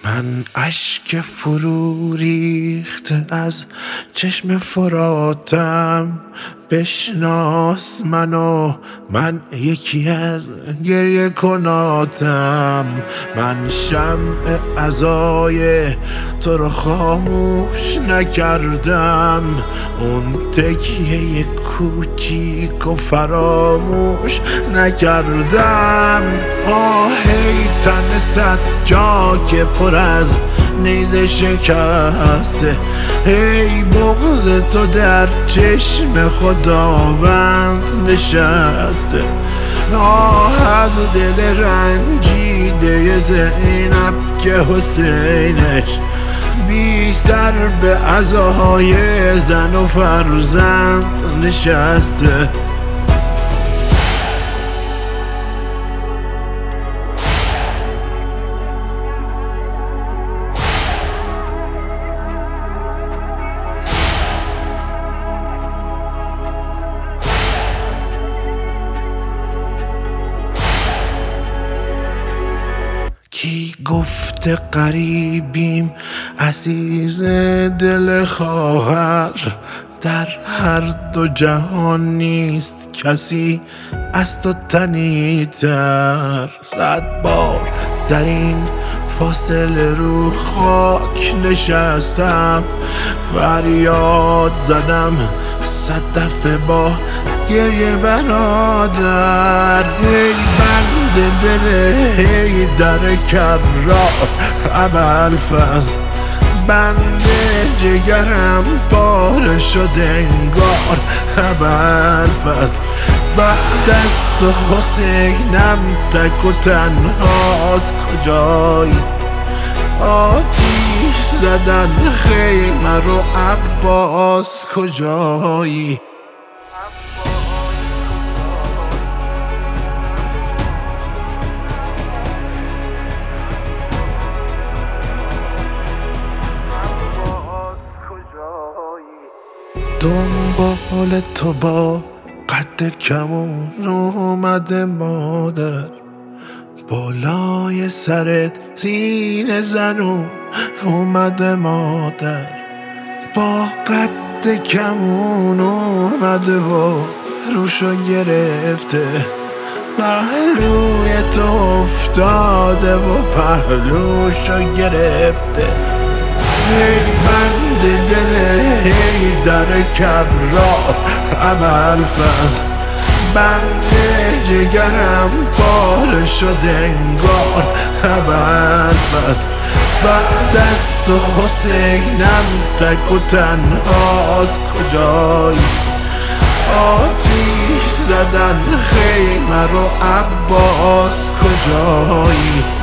من اشک فرو ریخته از چشم فراتم، بشناس منو، من یکی از گریه کناتم. من شمع عزای تو رو خاموش نکردم، اون تکیه کوچیک و فراموش نکردم. آهی تن صد جا که پر از نیزه شکسته، ای بغض تو در چشم خداوند نشسته. آه از دل رنجیده زینب که حسینش بی سر به عزای زن و فرزند نشسته. کی گفته غریبیم عزیز دل خواهر، در هر دو جهان نیست کسی از تو تنی‌تر. 100 بار در این فاصله رو خاک نشستم، فریاد زدم 100 دفعه با گریه برادر. ای بند دل حیدر کرار ابوالفضل، بند جگرم پاره شده انگار ابوالفضل. بعد از تو حسینم تک و تنهاست کجایی، آتیش زدن خیمه رو عباس کجایی. دنبال تو با قد کمون اومده مادر، بالای سرت سینه زنون اومده مادر. با قد کمون اومده و روشو گرفته، پهلوی تو افتاده و پهلوشو گرفته. ای بند دل حیدر کرار ابوالفضل، بند جگرم پاره شده انگار ابوالفضل. بعد از تو حسینم تک و تنهاست کجایی، آتیش زدن خیمه رو عباس کجایی.